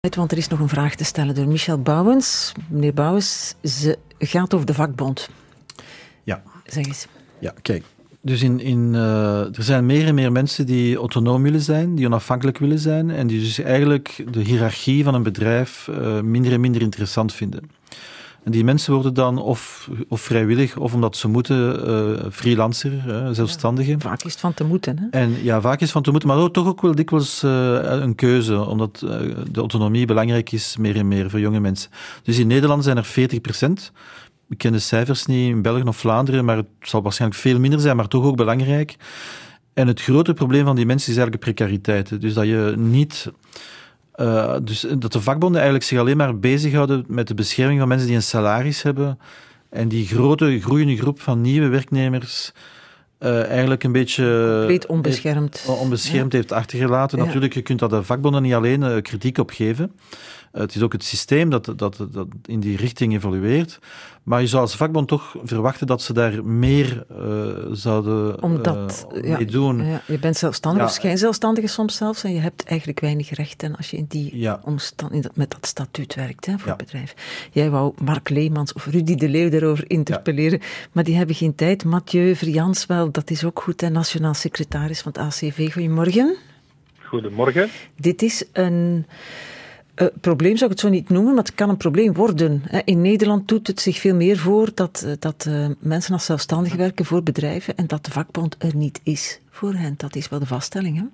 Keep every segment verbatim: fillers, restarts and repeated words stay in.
Want er is nog een vraag te stellen door Michel Bouwens. Meneer Bouwens, ze gaat over de vakbond. Ja. Zeg eens. Ja, kijk. Dus in, in, uh, er zijn meer en meer mensen die autonoom willen zijn, die onafhankelijk willen zijn en die dus eigenlijk de hiërarchie van een bedrijf uh, minder en minder interessant vinden. En die mensen worden dan of, of vrijwillig, of omdat ze moeten, uh, freelancer, uh, zelfstandige. Ja, vaak is het van te moeten. Hè? En ja, vaak is het van te moeten, maar ook, toch ook wel dikwijls uh, een keuze, omdat uh, de autonomie belangrijk is, meer en meer voor jonge mensen. Dus in Nederland zijn er veertig procent. Ik ken de cijfers niet in België of Vlaanderen, maar het zal waarschijnlijk veel minder zijn, maar toch ook belangrijk. En het grote probleem van die mensen is eigenlijk de precariteit. Dus dat je niet... Uh, dus dat de vakbonden eigenlijk zich alleen maar bezighouden met de bescherming van mensen die een salaris hebben en die grote, groeiende groep van nieuwe werknemers uh, eigenlijk een beetje... Compleet onbeschermd. Heeft, onbeschermd ja. heeft achtergelaten. Ja. Natuurlijk, je kunt dat de vakbonden niet alleen uh, kritiek op geven. Uh, het is ook het systeem dat, dat, dat in die richting evolueert. Maar je zou als vakbond toch verwachten dat ze daar meer uh, zouden Omdat, uh, ja, mee doen. Ja, je bent zelfstandig, ja. of schijnzelfstandige soms zelfs, en je hebt eigenlijk weinig rechten als je in die ja. omstand, in dat, met dat statuut werkt hè, voor ja. het bedrijf. Jij wou Mark Leemans of Rudy de Leeuw daarover interpelleren, ja. maar die hebben geen tijd. Mathieu Vrians, wel, dat is ook goed, hè, nationaal secretaris van het A C V. Goedemorgen. Goedemorgen. Dit is een... Uh, probleem zou ik het zo niet noemen, maar het kan een probleem worden. In Nederland doet het zich veel meer voor dat, dat uh, mensen als zelfstandigen werken voor bedrijven en dat de vakbond er niet is voor hen. Dat is wel de vaststelling, hè?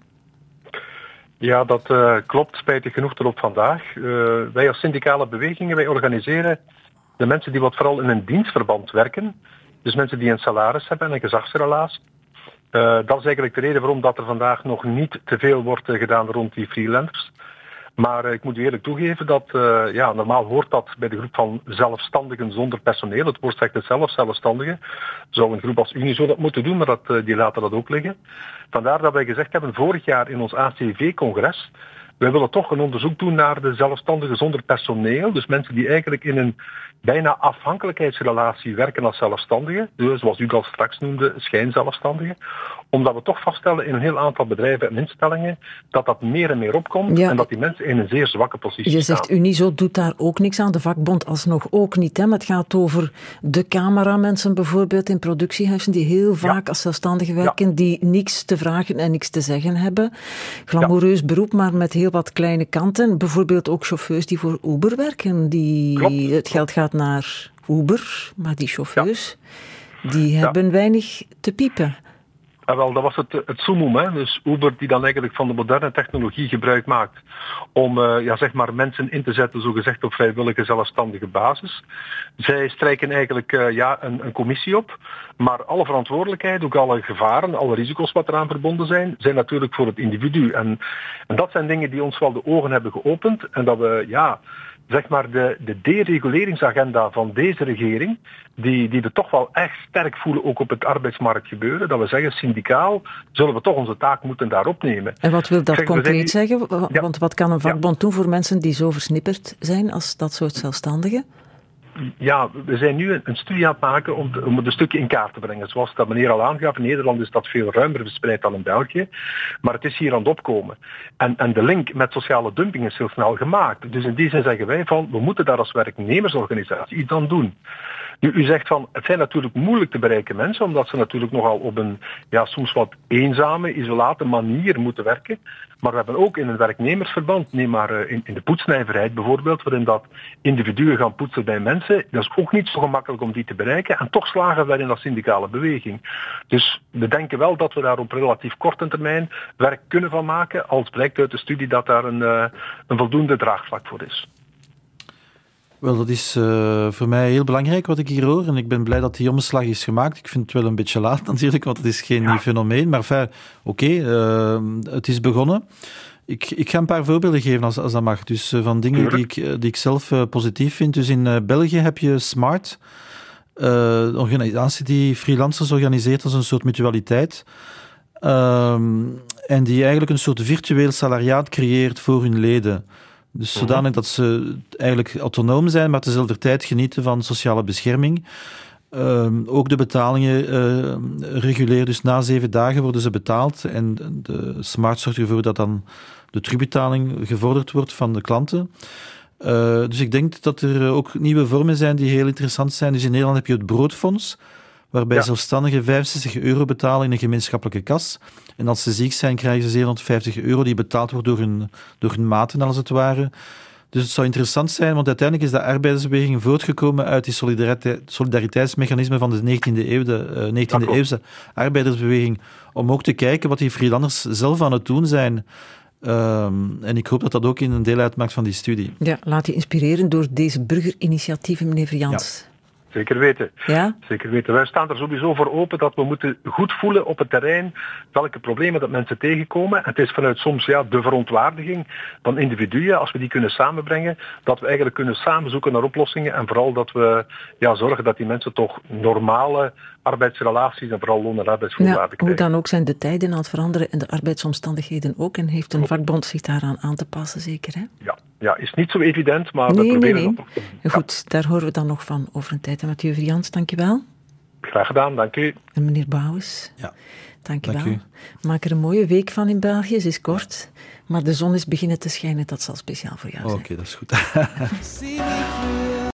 Ja, dat uh, klopt, spijtig genoeg tot op vandaag. Uh, wij als syndicale bewegingen, wij organiseren de mensen die wat vooral in een dienstverband werken. Dus mensen die een salaris hebben en een gezagsrelatie. Uh, dat is eigenlijk de reden waarom dat er vandaag nog niet te veel wordt uh, gedaan rond die freelancers. Maar uh, ik moet u eerlijk toegeven dat, uh, ja, normaal hoort dat bij de groep van zelfstandigen zonder personeel. Het woord zegt het zelf, zelfstandigen. Zou een groep als Unizo dat moeten doen, maar dat, uh, die laten dat ook liggen. Vandaar dat wij gezegd hebben, vorig jaar in ons A C V-congres, wij willen toch een onderzoek doen naar de zelfstandigen zonder personeel. Dus mensen die eigenlijk in een bijna afhankelijkheidsrelatie werken als zelfstandigen. Dus zoals u dat straks noemde, schijnzelfstandigen. Omdat we toch vaststellen in een heel aantal bedrijven en instellingen dat dat meer en meer opkomt ja. en dat die mensen in een zeer zwakke positie Je staan. zegt Unizo doet daar ook niks aan, de vakbond alsnog ook niet. Hè? Maar het gaat over de cameramensen bijvoorbeeld in productiehuizen die heel vaak ja. als zelfstandigen werken, ja. die niks te vragen en niks te zeggen hebben. Glamoureus ja. beroep, maar met heel wat kleine kanten. Bijvoorbeeld ook chauffeurs die voor Uber werken. Die, Klopt. Het geld gaat naar Uber, maar die chauffeurs ja. die hebben ja. weinig te piepen. Ja, wel, dat was het, het summum, hè. Dus Uber die dan eigenlijk van de moderne technologie gebruik maakt om uh, ja, zeg maar mensen in te zetten, zogezegd op vrijwillige zelfstandige basis. Zij strijken eigenlijk uh, ja, een, een commissie op, maar alle verantwoordelijkheid, ook alle gevaren, alle risico's wat eraan verbonden zijn, zijn natuurlijk voor het individu. En, en dat zijn dingen die ons wel de ogen hebben geopend en dat we, ja... zeg maar de, de dereguleringsagenda van deze regering, die, die er toch wel echt sterk voelen, ook op het arbeidsmarkt gebeuren, dat we zeggen, syndicaal, zullen we toch onze taak moeten daar opnemen. En wat wil dat zeg, concreet die... zeggen? Want ja. wat kan een vakbond ja. doen voor mensen die zo versnipperd zijn als dat soort zelfstandigen? Ja, we zijn nu een studie aan het maken om, te, om het een stukje in kaart te brengen. Zoals dat meneer al aangaf, in Nederland is dat veel ruimer verspreid dan in België. Maar het is hier aan het opkomen. En, en de link met sociale dumping is heel snel gemaakt. Dus in die zin zeggen wij van, we moeten daar als werknemersorganisatie iets aan doen. Nu, u zegt van, het zijn natuurlijk moeilijk te bereiken mensen, omdat ze natuurlijk nogal op een, ja, soms wat eenzame, isolate manier moeten werken. Maar we hebben ook in een werknemersverband, neem maar in, in de poetsnijverheid bijvoorbeeld, waarin dat individuen gaan poetsen bij mensen. Dat is ook niet zo gemakkelijk om die te bereiken. En toch slagen we in dat syndicale beweging. Dus we denken wel dat we daar op relatief korte termijn werk kunnen van maken, als blijkt uit de studie dat daar een, uh, een voldoende draagvlak voor is. Wel, dat is uh, voor mij heel belangrijk wat ik hier hoor. En ik ben blij dat die omslag is gemaakt. Ik vind het wel een beetje laat natuurlijk, want het is geen ja. nieuw fenomeen. Maar enfin, oké, okay, uh, het is begonnen. Ik, ik ga een paar voorbeelden geven als, als dat mag. Dus uh, van dingen die ik, die ik zelf uh, positief vind. Dus in uh, België heb je Smart, uh, een organisatie die freelancers organiseert als een soort mutualiteit. Um, en die eigenlijk een soort virtueel salariaat creëert voor hun leden. Dus zodanig dat ze eigenlijk autonoom zijn, maar tezelfde tijd genieten van sociale bescherming. Um, ook de betalingen uh, regulier, dus na zeven dagen worden ze betaald. En de Smart zorgt ervoor dat dan de terugbetaling gevorderd wordt van de klanten. Uh, dus ik denk dat er ook nieuwe vormen zijn die heel interessant zijn. Dus in Nederland heb je het broodfonds, waarbij ja. zelfstandigen vijfenzestig euro betalen in een gemeenschappelijke kas. En als ze ziek zijn, krijgen ze zevenhonderdvijftig euro die betaald wordt door hun, door hun maten, als het ware. Dus het zou interessant zijn, want uiteindelijk is de arbeidersbeweging voortgekomen uit die solidarite- solidariteitsmechanismen van de negentiende eeuw, de uh, negentiende eeuwse arbeidersbeweging, om ook te kijken wat die freelancers zelf aan het doen zijn. Um, en ik hoop dat dat ook in een deel uitmaakt van die studie. Ja, laat je inspireren door deze burgerinitiatieven, meneer Verjans. Ja. Zeker weten. Ja? Zeker weten. Wij staan er sowieso voor open dat we moeten goed voelen op het terrein welke problemen dat mensen tegenkomen. En het is vanuit soms ja, de verontwaardiging van individuen, als we die kunnen samenbrengen, dat we eigenlijk kunnen samen zoeken naar oplossingen en vooral dat we ja, zorgen dat die mensen toch normale arbeidsrelaties en vooral loon- en arbeidsvoorwaarden ja, krijgen. Hoe dan ook zijn de tijden aan het veranderen en de arbeidsomstandigheden ook. En heeft een vakbond zich daaraan aan te passen, zeker? Hè? Ja. Ja, is niet zo evident, maar nee, we proberen nee, nee. dat nog. Ja. Goed, daar horen we dan nog van over een tijd. En Mathieu Verjans, dank je wel. Graag gedaan, dank u. En meneer Bouwens, ja. dank je dank wel. U. Maak er een mooie week van in België. Ze is kort, maar de zon is beginnen te schijnen. Dat zal speciaal voor jou zijn. Oké, okay, dat is goed.